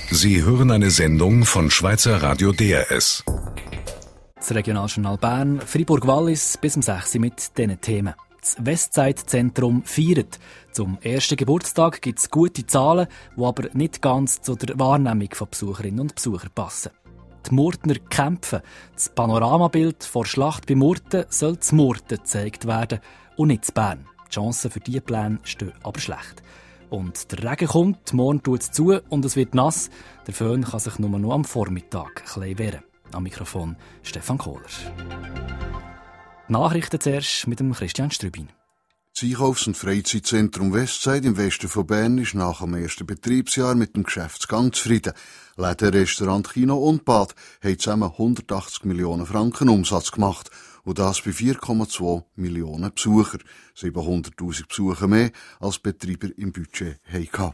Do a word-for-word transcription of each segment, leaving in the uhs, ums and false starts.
Sie hören eine Sendung von Schweizer Radio D R S. Das Regionaljournal Bern, Fribourg-Wallis bis um sechs Uhr mit diesen Themen. Das Westside-Zentrum feiert. Zum ersten Geburtstag gibt es gute Zahlen, die aber nicht ganz zu der Wahrnehmung von Besucherinnen und Besuchern passen. Die Murtner kämpfen. Das Panoramabild vor Schlacht bei Murten soll zu Murten gezeigt werden und nicht zu Bern. Die Chancen für diese Pläne stehen aber schlecht. Und der Regen kommt, morgen tut es zu und es wird nass. Der Föhn kann sich nur noch am Vormittag ein bisschen wehren. Am Mikrofon Stefan Kohler. Nachrichten zuerst mit dem Christian Strübin. Das Einkaufs- und Freizeitzentrum Westside im Westen von Bern ist nach dem ersten Betriebsjahr mit dem Geschäftsgang zufrieden. Läden, Restaurant, Kino und Bad haben zusammen hundertachtzig Millionen Franken Umsatz gemacht. Und das bei vier Komma zwei Millionen Besucher. siebenhunderttausend Besucher mehr, als Betreiber im Budget hatten.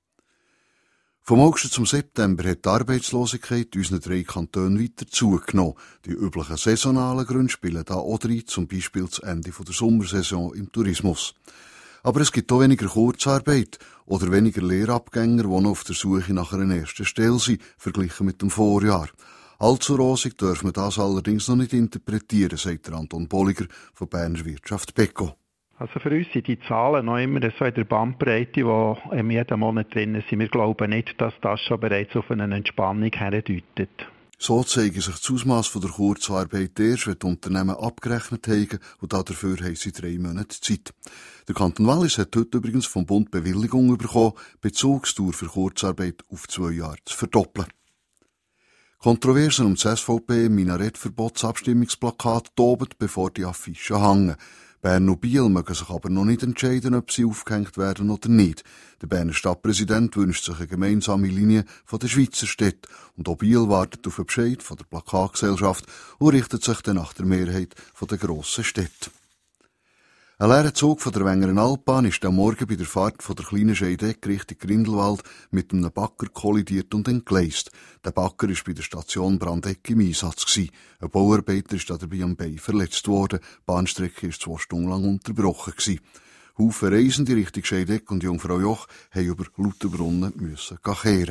Vom August zum September hat die Arbeitslosigkeit in unseren drei Kantonen weiter zugenommen. Die üblichen saisonalen Gründe spielen da auch rein, zum Beispiel das Ende der Sommersaison im Tourismus. Aber es gibt auch weniger Kurzarbeit oder weniger Lehrabgänger, die noch auf der Suche nach einer ersten Stelle sind, verglichen mit dem Vorjahr. Allzu rosig dürfen wir das allerdings noch nicht interpretieren, sagt Anton Bolliger von Berner Wirtschaft Beko. Also für uns sind die Zahlen noch immer so in der Bandbreite, die in jedem Monat drin sind. Wir glauben nicht, dass das schon bereits auf eine Entspannung herdeutet. So zeige sich das Ausmaß der Kurzarbeit erst, wenn die Unternehmen abgerechnet haben, und dafür haben sie drei Monate Zeit. Der Kanton Wallis hat heute übrigens vom Bund Bewilligung bekommen, Bezugsdauer für Kurzarbeit auf zwei Jahre zu verdoppeln. Kontroversen um das S V P-Minarettverbotsabstimmungsplakat toben, bevor die Affischen hängen. Bern und Biel mögen sich aber noch nicht entscheiden, ob sie aufgehängt werden oder nicht. Der Berner Stadtpräsident wünscht sich eine gemeinsame Linie von der Schweizer Städte. Und auch Biel wartet auf einen Bescheid von der Plakatgesellschaft und richtet sich dann nach der Mehrheit der grossen Städte. Ein leerer Zug von der Wengeren Altbahn ist am Morgen bei der Fahrt von der kleinen Scheideck Richtung Grindelwald mit einem Bagger kollidiert und entgleist. Der Bagger war bei der Station Brandeck im Einsatz gewesen. Ein Bauarbeiter ist dabei am Bein verletzt worden. Die Bahnstrecke war zwei Stunden lang unterbrochen gewesen. Haufen Reisende Richtung Scheideck und Jungfrau Joch haben über Lauterbrunnen müssen kehren.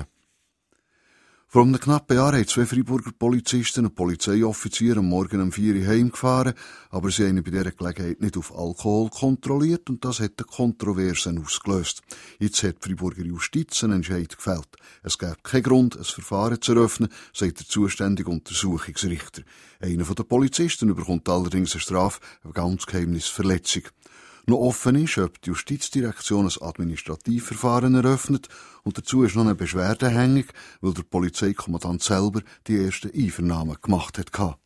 Vor einem knappen Jahr haben zwei Freiburger Polizisten und Polizeioffizier am Morgen um vier Uhr heimgefahren, aber sie haben bei dieser Gelegenheit nicht auf Alkohol kontrolliert und das hat eine Kontroverse ausgelöst. Jetzt hat die Freiburger Justiz einen Entscheid gefällt. Es gibt keinen Grund, ein Verfahren zu eröffnen, sagt der zuständige Untersuchungsrichter. Einer der Polizisten bekommt allerdings eine Strafe auf Amtsgeheimnisverletzung. Noch offen ist, ob die Justizdirektion ein Administrativverfahren eröffnet und dazu ist noch eine Beschwerde hängig, weil der Polizeikommandant selber die ersten Einvernahmen gemacht hat.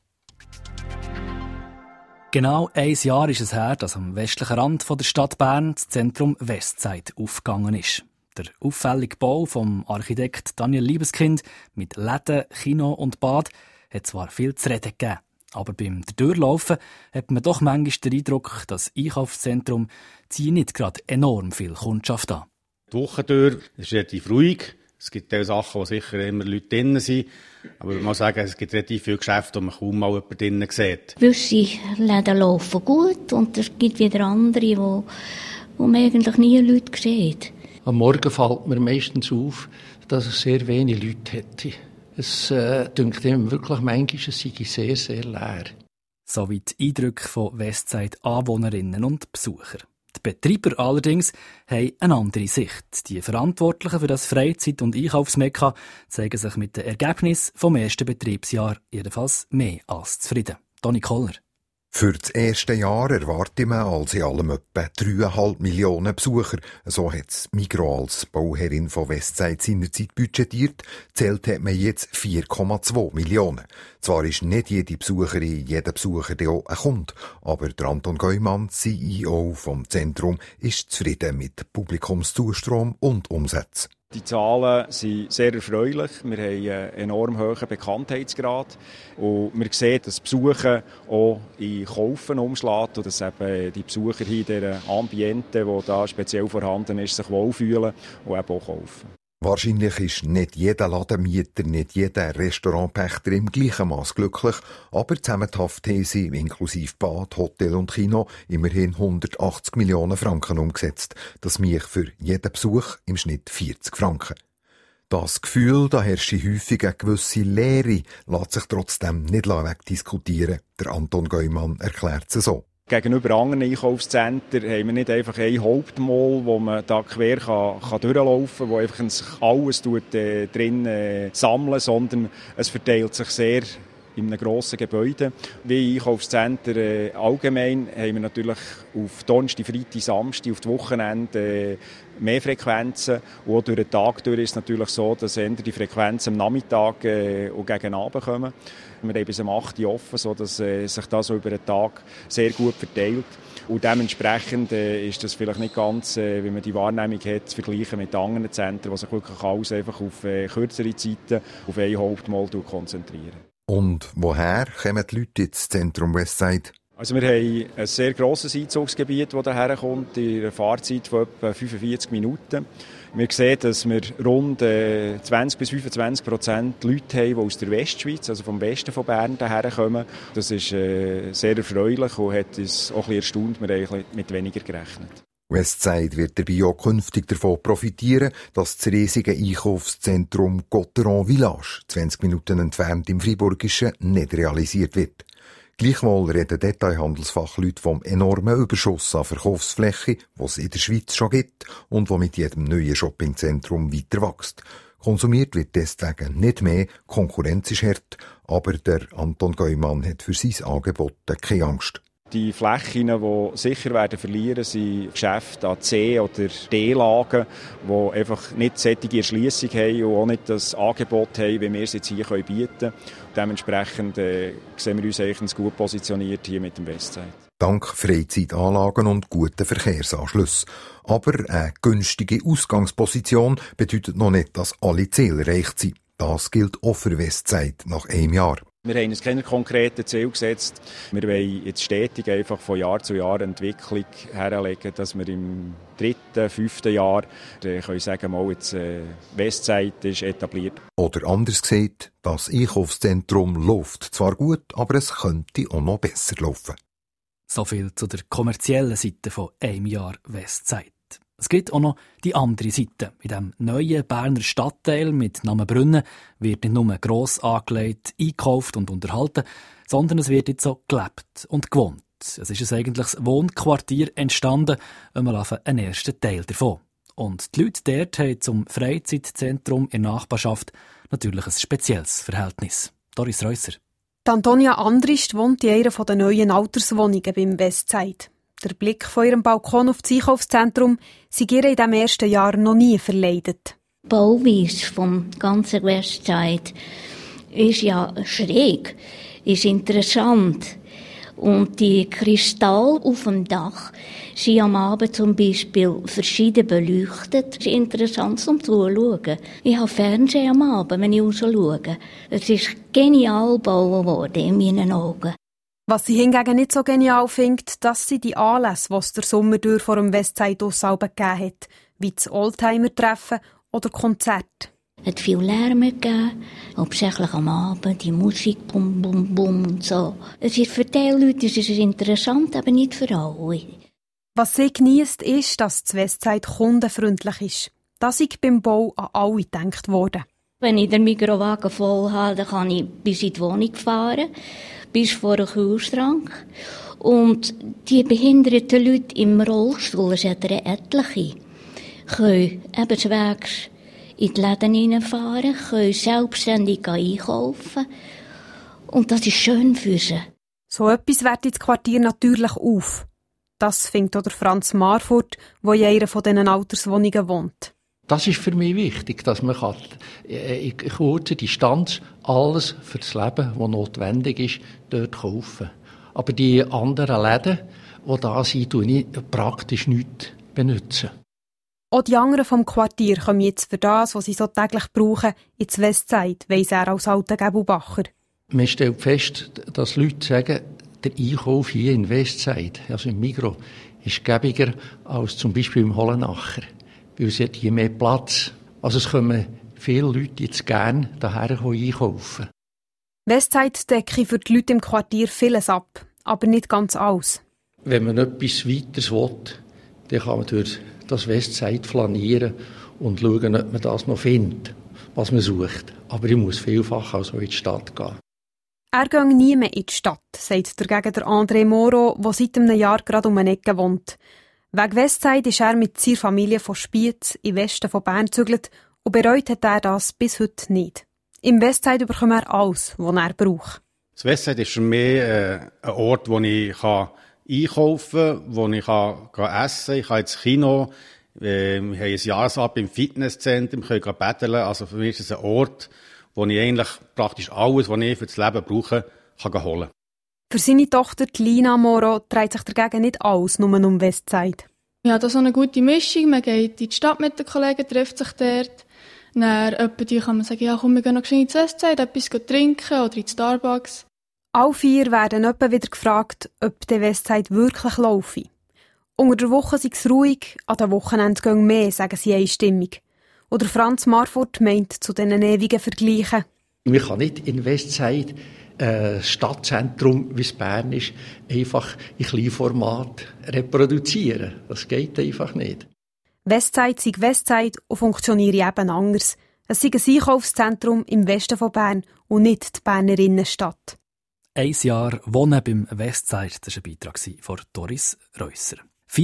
Genau ein Jahr ist es her, dass am westlichen Rand der Stadt Bern das Zentrum Westside aufgegangen ist. Der auffällige Bau vom Architekt Daniel Liebeskind mit Läden, Kino und Bad hat zwar viel zu reden gegeben. Aber beim Durchlaufen hat man doch manchmal den Eindruck, dass das Einkaufszentrum zieht nicht gerade enorm viel Kundschaft an. Die Woche durch ist relativ ruhig. Es gibt auch Sachen, wo sicher immer Leute drin sind. Aber ich muss sagen, es gibt relativ viele Geschäfte, wo man kaum mal jemanden drinnen sieht. Gewisse Läden laufen gut und es gibt wieder andere, wo, wo man eigentlich nie Leute sieht. Am Morgen fällt mir meistens auf, dass es sehr wenig Leute hätte. Es äh, dünkt ihm wirklich manchmal, es sei sehr, sehr leer. So wie die Eindrücke von Westside-Anwohnerinnen und Besucher. Die Betreiber allerdings haben eine andere Sicht. Die Verantwortlichen für das Freizeit- und Einkaufsmekka zeigen sich mit den Ergebnissen vom ersten Betriebsjahr jedenfalls mehr als zufrieden. Toni Koller. Für das erste Jahr erwartet man als in allem etwa dreieinhalb Millionen Besucher. So hat Migros als Bauherrin von Westside seinerzeit budgetiert. Zählt hat man jetzt vier Komma zwei Millionen. Zwar ist nicht jede Besucherin, jeder Besucher der auch ein Kunde, aber der Anton Geumann, C E O vom Zentrum, ist zufrieden mit Publikumszustrom und Umsätzen. Die Zahlen sind sehr erfreulich. Wir haben einen enorm hohen Bekanntheitsgrad. Und wir sehen, dass Besucher auch in Kaufen umschlägt und dass eben die Besucher hier in dieser Ambiente, die da speziell vorhanden ist, sich wohlfühlen und eben auch kaufen. Wahrscheinlich ist nicht jeder Ladenmieter, nicht jeder Restaurantpächter im gleichen Maß glücklich, aber zusammenhaft haben sie, inklusive Bad, Hotel und Kino, immerhin hundertachtzig Millionen Franken umgesetzt. Das macht für jeden Besuch im Schnitt vierzig Franken. Das Gefühl, da herrscht häufig eine gewisse Leere, lässt sich trotzdem nicht wegdiskutieren. Der Anton Geumann erklärt es so. Gegenüber anderen Einkaufszentren haben wir nicht einfach ein Hauptmall, wo man da quer kann, kann durchlaufen kann, wo einfach sich alles tut, äh, drin äh, sammeln, sondern es verteilt sich sehr in einem grossen Gebäude. Wie Einkaufszentren äh, allgemein haben wir natürlich auf Donnerstag, Freitag, Samstag, auf die Wochenende äh, mehr Frequenzen. Und auch durch den Tag durch ist es natürlich so, dass eher die Frequenzen am Nachmittag äh, und gegen Abend kommen. Wir haben bis um acht Uhr offen, sodass äh, sich das so über den Tag sehr gut verteilt. Und dementsprechend äh, ist das vielleicht nicht ganz, äh, wie man die Wahrnehmung hat, zu vergleichen mit anderen Zentren, die sich wirklich alles einfach auf äh, kürzere Zeiten, auf ein Hauptmall konzentrieren. Und woher kommen die Leute ins Zentrum Westside? Also wir haben ein sehr grosses Einzugsgebiet, das daher kommt, in einer Fahrzeit von etwa fünfundvierzig Minuten. Wir sehen, dass wir rund äh, zwanzig bis fünfundzwanzig Prozent Leute haben, die aus der Westschweiz, also vom Westen von Bern, daher kommen. Das ist äh, sehr erfreulich und hat uns auch ein bisschen erstaunt. Wir haben mit weniger gerechnet. Westside wird dabei auch künftig davon profitieren, dass das riesige Einkaufszentrum Cotteron Village, zwanzig Minuten entfernt im Friburgischen, nicht realisiert wird. Gleichwohl reden Detailhandelsfachleute vom enormen Überschuss an Verkaufsfläche, die es in der Schweiz schon gibt und wo mit jedem neuen Shoppingzentrum weiter wächst. Konsumiert wird deswegen nicht mehr, Konkurrenz ist hart, aber der Anton Geumann hat für sein Angebot keine Angst. Die Flächen, die sicher werden verlieren, sind Geschäfte an C- oder D-Lagen, die einfach nicht solche Erschliessung haben und auch nicht das Angebot haben, wie wir es jetzt hier bieten können. Dementsprechend äh, sehen wir uns eigentlich gut positioniert hier mit dem Westside. Dank Freizeitanlagen und guten Verkehrsanschlüssen. Aber eine günstige Ausgangsposition bedeutet noch nicht, dass alle Ziele erreicht sind. Das gilt auch für Westside nach einem Jahr. Wir haben uns keine konkreten Ziele gesetzt. Wir wollen jetzt stetig einfach von Jahr zu Jahr Entwicklung herlegen, dass wir im dritten, fünften Jahr äh, können sagen, mal jetzt äh, Westside ist etabliert. Oder anders gesagt, das Einkaufszentrum läuft zwar gut, aber es könnte auch noch besser laufen. So viel zu der kommerziellen Seite von einem Jahr Westside. Es gibt auch noch die andere Seite. In diesem neuen Berner Stadtteil mit Namen Brünnen wird nicht nur gross angelegt, eingekauft und unterhalten, sondern es wird jetzt so gelebt und gewohnt. Es ist ein eigentliches Wohnquartier entstanden, einmal einen ersten Teil davon. Und die Leute dort haben zum Freizeitzentrum in der Nachbarschaft natürlich ein spezielles Verhältnis. Doris Reusser. Die Antonia Andrist wohnt in einer der neuen Alterswohnungen beim Westside. Der Blick von ihrem Balkon auf das Einkaufszentrum sei ihr in diesem ersten Jahr noch nie verleidet. Die Bauweise vom ganzen Westside ist ja schräg, ist interessant. Und die Kristalle auf dem Dach sind am Abend zum Beispiel verschieden beleuchtet. Es ist interessant zum Zuschauen. Ich habe Fernsehen am Abend, wenn ich raus schaue. Es ist genial gebaut worden in meinen Augen. Was sie hingegen nicht so genial findet, das sind die Anlässe, die es der Sommer durch vor dem Westside Aussalben gegeben hat, wie das Oldtimer-Treffen oder Konzerte. Es hat viel Lärm gegeben, hauptsächlich am Abend, die Musik, bum, bum, bum und so. Es ist für die Leute es ist interessant, aber nicht für alle. Was sie geniesst, ist, dass das Westside kundenfreundlich ist. Das ist beim Bau an alle gedacht worden. Wenn ich den Mikrowagen voll habe, dann kann ich bis in die Wohnung fahren, bis vor den Kühlschrank. Und die behinderten Leute im Rollstuhl, es hat ja etliche, können eben zwegs in die Läden hineinfahren, können selbstständig einkaufen. Und das ist schön für sie. So etwas wertet das Quartier natürlich auf. Das findet auch der Franz Marfurt, der in einer von diesen Alterswohnungen wohnt. Das ist für mich wichtig, dass man in kurzer Distanz alles für das Leben, was notwendig ist, dort kaufen kann. Aber die anderen Läden, die da sind, tun ich praktisch nichts benutzen. Auch die anderen vom Quartier kommen jetzt für das, was sie so täglich brauchen, ins Westside, weiss er als alter Gebelbacher. Man stellt fest, dass Leute sagen, der Einkauf hier in Westside, also im Migros, ist gäbiger als zum Beispiel im Hollenacher. Weil es hat hier mehr Platz. Also es kommen viele Leute jetzt gerne hierher einkaufen. Westside decke für die Leute im Quartier vieles ab, aber nicht ganz alles. Wenn man etwas Weiteres will, dann kann man durch das Westside flanieren und schauen, ob man das noch findet. was man sucht. Aber ich muss vielfach also in die Stadt gehen. Er geht nie mehr in die Stadt, sagt dagegen der André Moro, der seit einem Jahr gerade um eine Ecke wohnt. Wegen Westside ist er mit seiner Familie von Spiez im Westen von Bern gezügelt und bereut hat er das bis heute nicht. Im Westside bekommt er alles, was er braucht. Das Westside ist für mich äh, ein Ort, wo ich kann einkaufen kann, wo ich kann, kann essen kann. Ich kann ins Kino, äh, wir haben ein Jahresab im Fitnesszentrum, wir können betteln. Also für mich ist es ein Ort, wo ich eigentlich praktisch alles, was ich für das Leben brauche, kann holen. Für seine Tochter Lina Moro dreht sich dagegen nicht alles nur um Westside. Ja, das ist eine gute Mischung. Man geht in die Stadt mit den Kollegen, trifft sich dort. Dann etwa die kann man sagen, ja komm, wir gehen noch schnell ins Westside, etwas trinken oder in Starbucks. Alle vier werden etwa wieder gefragt, ob der Westside wirklich laufe. Unter der Woche sei es ruhig, an den Wochenenden gehen mehr, sagen sie einstimmig. Oder Franz Marfurt meint zu diesen ewigen Vergleichen. Man kann nicht in Westside, äh, Stadtzentrum, wie es Bern ist, einfach in Kleinformat reproduzieren. Das geht einfach nicht. Westside sei Westside und funktioniere eben anders. Es sei ein Einkaufszentrum im Westen von Bern und nicht die Berner Innenstadt. Ein Jahr Wohnen beim Westside, das war ein Beitrag von Doris Reusser.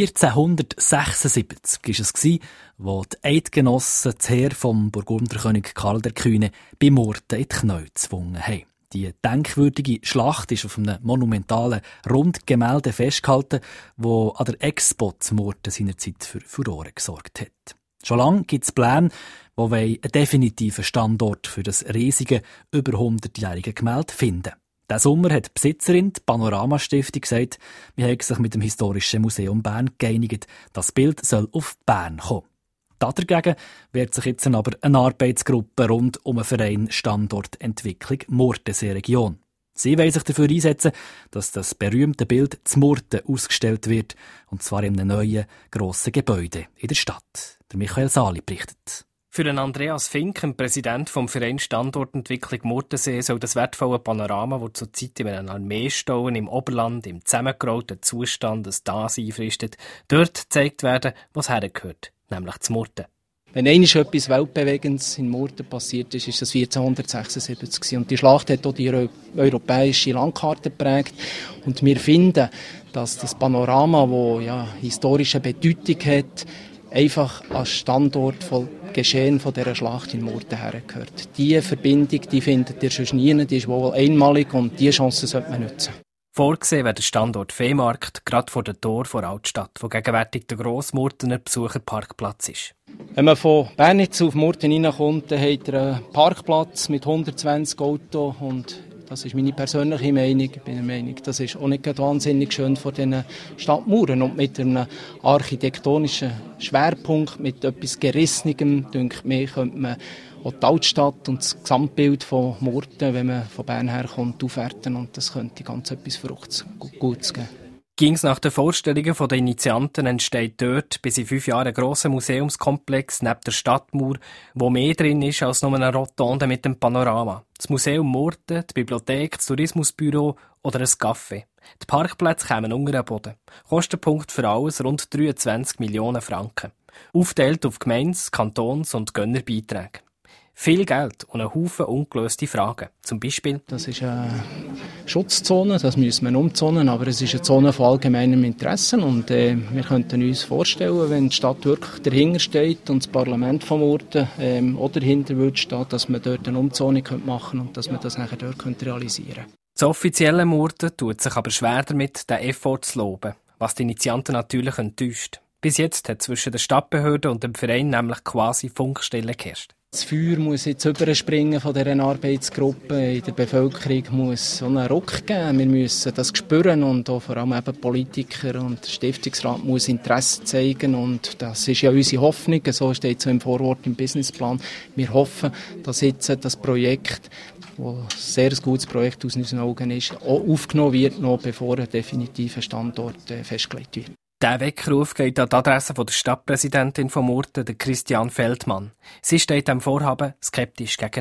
vierzehnhundertsechsundsiebzig war es, wo die Eidgenossen das Heer vom Burgunderkönig Karl der Kühne bei Murten in die Knie gezwungen haben. Die denkwürdige Schlacht ist auf einem monumentalen Rundgemälde festgehalten, wo an der Expo zu Murten seinerzeit für Furore gesorgt hat. Schon lange gibt es Pläne, die einen definitiven Standort für das riesige, über hundertjährige Gemälde finden. Diesen Sommer hat die Besitzerin, die Panorama-Stiftung, gesagt, wir haben sich mit dem Historischen Museum Bern geeinigt, das Bild soll auf Bern kommen. Dagegen wird sich jetzt aber eine Arbeitsgruppe rund um einen Verein Standortentwicklung Murtensee-Region. Sie wollen sich dafür einsetzen, dass das berühmte Bild zu Murten ausgestellt wird, und zwar in einem neuen, grossen Gebäude in der Stadt. Der Michael Sali berichtet. Für den Andreas Fink, dem Präsident vom Verein Standortentwicklung Murtensee, soll das wertvolle Panorama, das zurzeit in einem Armeestauen im Oberland im zusammengerollten Zustand ein Dasein fristet, dort gezeigt werden, was hergehört, nämlich zu Murten. Wenn einmal etwas Weltbewegendes in Murten passiert ist, ist das vierzehnhundertsechsundsiebzig. Und die Schlacht hat auch die europäische Landkarte geprägt. Und wir finden, dass das Panorama, das ja historische Bedeutung hat, einfach als Standort von Geschehen von dieser Schlacht in Murten hergehört. Diese Verbindung, die findet ihr schon nie, die ist wohl einmalig und diese Chance sollte man nutzen. Vorgesehen wäre der Standort Viehmarkt, gerade vor dem Tor der Altstadt, wo gegenwärtig der Grossmurtener Besucherparkplatz ist. Wenn man von Bernitz auf Murten reinkommt, dann hat er einen Parkplatz mit hundertzwanzig Autos und das ist meine persönliche Meinung. Ich bin der Meinung, das ist auch nicht wahnsinnig schön vor diesen Stadtmauern. Und mit einem architektonischen Schwerpunkt, mit etwas Gerissenem, denke ich, könnte man auch die Altstadt und das Gesamtbild von Murten, wenn man von Bern herkommt, aufwerten. Und das könnte ganz etwas Verrücktes, Gutes geben. Ging es nach den Vorstellungen der Initianten, entsteht dort bis in fünf Jahren ein grosser Museumskomplex neben der Stadtmauer, wo mehr drin ist als nur eine Rotonde mit dem Panorama. Das Museum Murten, die Bibliothek, das Tourismusbüro oder ein Café. Die Parkplätze kämen unter den Boden. Kostenpunkt für alles rund dreiundzwanzig Millionen Franken. Aufteilt auf Gemeindes-, Kantons- und Gönnerbeiträge. Viel Geld und ein Haufen ungelöste Fragen. Zum Beispiel: Das ist eine Schutzzone, das müssen wir umzonen, aber es ist eine Zone von allgemeinem Interesse und äh, wir könnten uns vorstellen, wenn die Stadt wirklich dahinter steht und das Parlament von Murten ähm, oder dahinter würde stehen, dass man dort eine Umzonung machen könnte und dass man das nachher dort realisieren könnte. Das offizielle Murten tut sich aber schwer damit, den Effort zu loben, was die Initianten natürlich enttäuscht. Bis jetzt hat zwischen der Stadtbehörde und dem Verein nämlich quasi Funkstille geherrscht. Das Feuer muss jetzt überspringen von dieser Arbeitsgruppe. In der Bevölkerung muss so einen Ruck geben. Wir müssen das spüren und auch vor allem eben Politiker und der Stiftungsrat muss Interesse zeigen. Und das ist ja unsere Hoffnung. So steht es im Vorwort im Businessplan. Wir hoffen, dass jetzt das Projekt, das ein sehr gutes Projekt aus unseren Augen ist, auch aufgenommen wird, noch bevor ein definitiver Standort festgelegt wird. Der Weckruf geht an die Adresse der Stadtpräsidentin von Murten, der Christian Feldmann. Sie steht dem Vorhaben skeptisch gegenüber.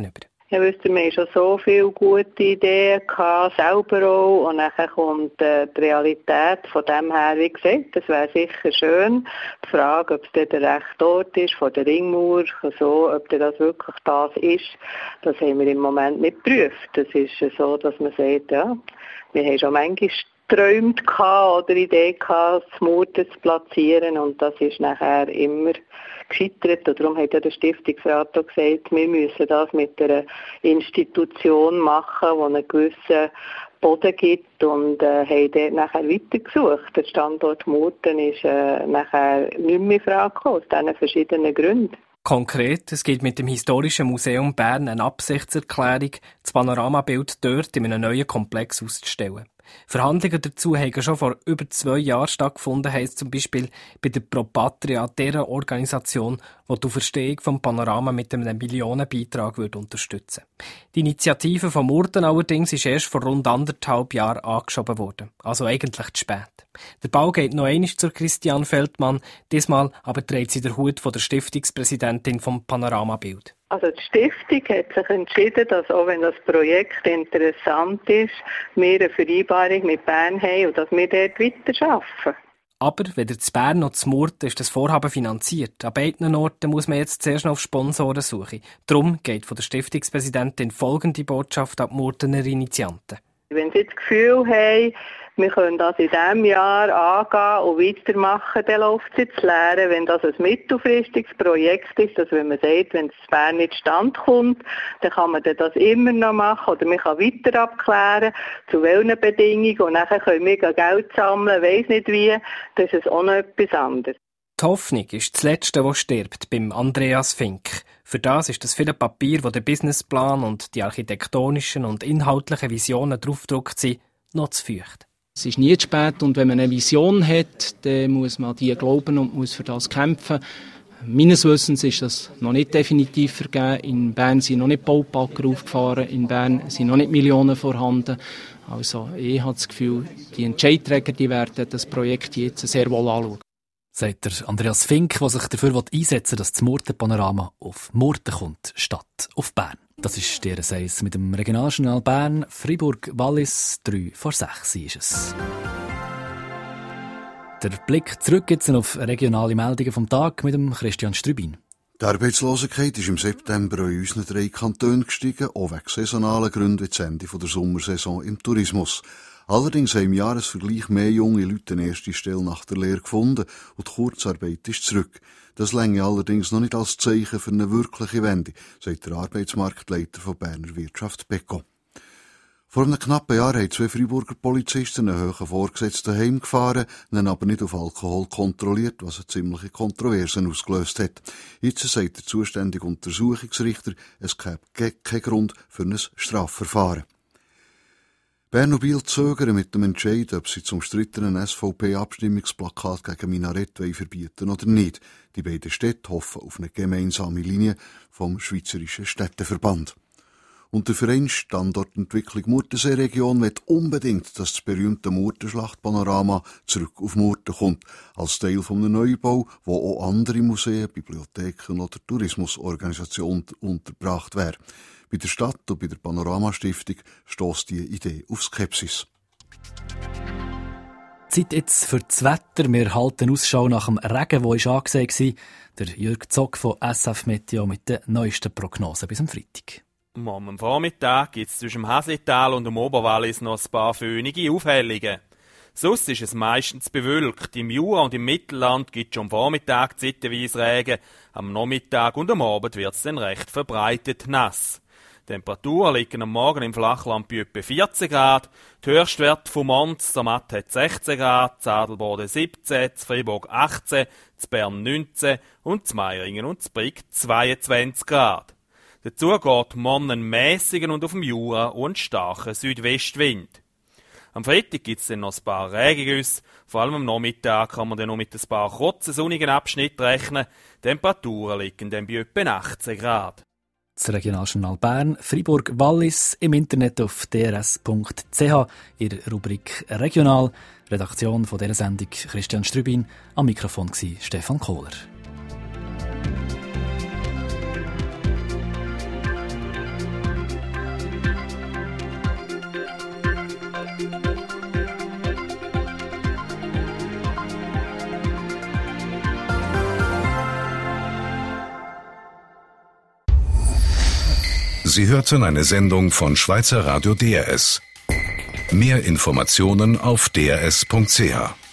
Ja, wisst ihr, wir haben schon so viele gute Ideen gehabt, selber auch. Und dann kommt äh, die Realität von dem her, wie gesagt, das wäre sicher schön. Die Frage, ob es dort der rechte Ort ist, von der Ringmauer, so, ob das wirklich das ist, das haben wir im Moment nicht geprüft. Das ist so, dass man sagt, ja, wir haben schon manchmal geträumt oder Idee gehabt, das Murten zu platzieren. Und das ist nachher immer gescheitert. Und darum hat ja der Stiftungsrat auch gesagt, wir müssen das mit einer Institution machen, die einen gewissen Boden gibt, und äh, haben dort nachher weitergesucht. Der Standort Murten ist äh, nachher nicht mehr in Frage gekommen, aus diesen verschiedenen Gründen. Konkret, es gibt mit dem Historischen Museum Bern eine Absichtserklärung, das Panoramabild dort in einem neuen Komplex auszustellen. Verhandlungen dazu haben schon vor über zwei Jahren stattgefunden, heisst zum Beispiel bei der Pro Patria, dieser Organisation, die die Verstehung vom Panorama mit einem Millionenbeitrag unterstützen würde. Die Initiative von Murten allerdings ist erst vor rund anderthalb Jahren angeschoben worden, also eigentlich zu spät. Der Bau geht noch einmal zur Christian Feldmann, diesmal aber trägt sie den Hut von der Stiftungspräsidentin vom Panoramabild. Also die Stiftung hat sich entschieden, dass auch wenn das Projekt interessant ist, wir eine Vereinbarung mit Bern haben und dass wir dort weiterarbeiten. Aber weder in Bern noch in Murten ist das Vorhaben finanziert. An beiden Orten muss man jetzt zuerst noch auf Sponsoren suchen. Darum geht von der Stiftungspräsidentin folgende Botschaft an die Murtener Initianten. Wenn Sie das Gefühl haben, wir können das in diesem Jahr angehen und weitermachen, dann läuft es jetzt leer. Wenn das ein mittelfristiges Projekt ist, dass wenn man sagt, wenn es in Bern nicht stand kommt, dann kann man das immer noch machen oder man kann weiter abklären, zu welchen Bedingungen, und nachher können wir Geld sammeln, weiss nicht wie, das ist auch noch etwas anderes. Die Hoffnung ist das Letzte, was stirbt, beim Andreas Fink. Für das ist das viele Papier, wo der Businessplan und die architektonischen und inhaltlichen Visionen draufgedruckt sind, noch zu feucht. Es ist nie zu spät, und wenn man eine Vision hat, dann muss man an die glauben und muss für das kämpfen. Meines Wissens ist das noch nicht definitiv vergeben. In Bern sind noch nicht Baupacker aufgefahren, in Bern sind noch nicht Millionen vorhanden. Also ich habe das Gefühl, die Entscheidträger die werden das Projekt jetzt sehr wohl anschauen. Sagt der Andreas Fink, der sich dafür einsetzen will, dass das Murten-Panorama auf Murten kommt, statt auf Bern. Das ist der Seis mit dem Regionaljournal Bern, Fribourg-Wallis, drei vor sechs ist es. Der Blick zurück jetzt auf regionale Meldungen vom Tag mit dem Christian Strübin. Die Arbeitslosigkeit ist im September in unseren drei Kantonen gestiegen, auch wegen saisonalen Gründen wie das Ende der Sommersaison im Tourismus. Allerdings haben im Jahresvergleich mehr junge Leute eine erste Stelle nach der Lehre gefunden und die Kurzarbeit ist zurück. Das länge allerdings noch nicht als Zeichen für eine wirkliche Wende, sagt der Arbeitsmarktleiter von Berner Wirtschaft Beko. Vor einem knappen Jahr haben zwei Freiburger Polizisten einen hohen Vorgesetzten heimgefahren, ihn aber nicht auf Alkohol kontrolliert, was eine ziemliche Kontroverse ausgelöst hat. Jetzt sagt der zuständige Untersuchungsrichter, es gäbe keinen Grund für ein Strafverfahren. Bern und Biel zögern mit dem Entscheid, ob sie zum umstrittenen S V P-Abstimmungsplakat gegen Minarett verbieten oder nicht. Die beiden Städte hoffen auf eine gemeinsame Linie vom Schweizerischen Städteverband. Und der Verein Standortentwicklung Murtensee-Region will unbedingt, dass das berühmte Murtenschlacht-Panorama zurück auf Murten kommt, als Teil von einem Neubau, wo auch andere Museen, Bibliotheken oder Tourismusorganisationen untergebracht wären. Bei der Stadt und bei der Panoramastiftung stösst die Idee auf Skepsis. Zeit jetzt für das Wetter. Wir halten Ausschau nach dem Regen, der angesagt war. Der Jürg Zock von S F Meteo mit den neuesten Prognosen bis am Freitag. Am Vormittag gibt es zwischen dem Haslital und dem Oberwallis noch ein paar föhnige Aufhellungen. Sonst ist es meistens bewölkt. Im Jura und im Mittelland gibt es am Vormittag zeitweise Regen. Am Nachmittag und am Abend wird es dann recht verbreitet nass. Die Temperaturen liegen am Morgen im Flachland bei etwa vierzehn Grad. Die Höchstwerte von Mons, Zermatt hat sechzehn Grad, Zadelbode siebzehn, Fribourg achtzehn, Bern neunzehn und Meiringen und Brig zweiundzwanzig Grad. Dazu geht morgen ein mäßigen und auf dem Jura und starken Südwestwind. Am Freitag gibt es dann noch ein paar Regengüsse. Vor allem am Nachmittag kann man dann noch mit ein paar kurzen sonnigen Abschnitten rechnen. Die Temperaturen liegen dann bei etwa achtzehn Grad. Das Regionaljournal Bern, Fribourg-Wallis, im Internet auf d r s punkt c h, in der Rubrik Regional. Redaktion von dieser Sendung Christian Strübin, am Mikrofon war Stefan Kohler. Sie hörten eine Sendung von Schweizer Radio D R S. Mehr Informationen auf d r s punkt c h.